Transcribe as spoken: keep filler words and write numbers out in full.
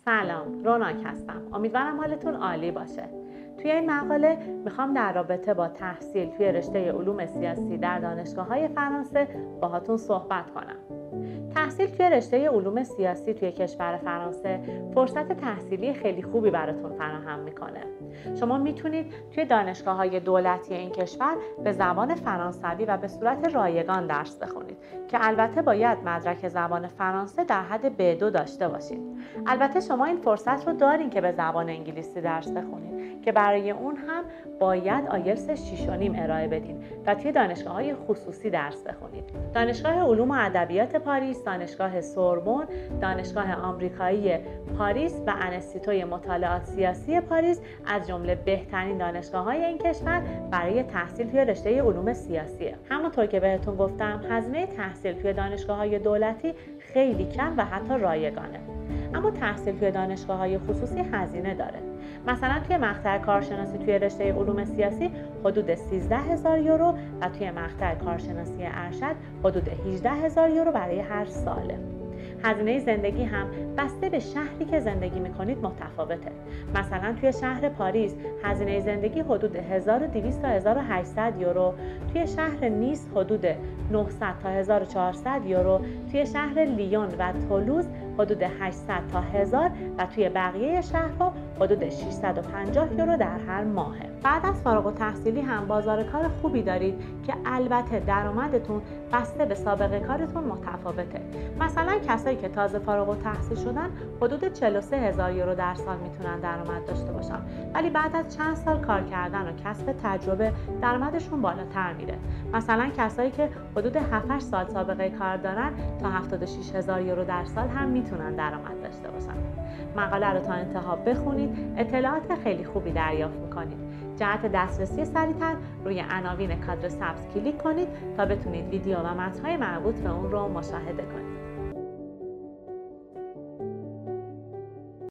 سلام، روناک هستم. امیدوارم حالتون عالی باشه. توی این مقاله میخوام در رابطه با تحصیل توی رشته علوم سیاسی در دانشگاه‌های فرانسه باهاتون صحبت کنم. تحصیل توی رشته علوم سیاسی توی کشور فرانسه فرصت تحصیلی خیلی خوبی براتون فراهم میکنه. شما میتونید توی دانشگاه‌های دولتی این کشور به زبان فرانسوی و به صورت رایگان درس بخونید که البته باید مدرک زبان فرانسه در حد بی دو داشته باشید. البته شما این فرصت رو دارین که به زبان انگلیسی درس بخونید که برای اون هم باید آیلتس شش و نیم ارائه بدین و توی دانشگاه‌های خصوصی درس بخونید. دانشگاه علوم و ادبیات پاریس، دانشگاه سوربن، دانشگاه آمریکایی پاریس و انستیتوی مطالعات سیاسی پاریس از جمله بهترین دانشگاه‌های این کشور برای تحصیل توی رشته علوم سیاسیه. همونطور که بهتون گفتم، هزینه تحصیل توی دانشگاه‌های دولتی خیلی کم و حتی رایگانه. اما تحصیل توی دانشگاه‌های خصوصی هزینه داره. مثلا توی مقطع کارشناسی توی رشته علوم سیاسی حدود سیزده هزار یورو و توی مقطع کارشناسی ارشد حدود هجده هزار یورو برای هر ساله. هزینه زندگی هم بسته به شهری که زندگی میکنید متفاوته. مثلا توی شهر پاریس هزینه زندگی حدود هزار و دویست تا هزار و هشتصد یورو، توی شهر نیس حدود نهصد تا هزار و چهارصد یورو، توی شهر لیون و تولوز حدود هشتصد تا هزار و توی بقیه شهرها حدود ششصد و پنجاه یورو در هر ماه. بعد از فارغ التحصیلی هم بازار کار خوبی دارید که البته درآمدتون بسته به سابقه کارتون متفاوته. مثلا کسایی که تازه فارغ التحصیل شدن حدود چهل و سه هزار یورو در سال میتونن درآمد داشته باشن، ولی بعد از چند سال کار کردن و کسب تجربه درآمدشون بالاتر میره. مثلا کسایی که حدود هفت هشت سال سابقه کار دارن تا هفتاد و شش هزار یورو در سال هم میتونن درآمد داشته باشن. مقاله رو تا انتها بخونید، اطلاعات خیلی خوبی دریافت میکنید. جهت دسترسی سریع‌تر روی عناوین کادر سبز کلیک کنید تا بتونید ویدیو و متن‌های مربوط به اون رو مشاهده کنید.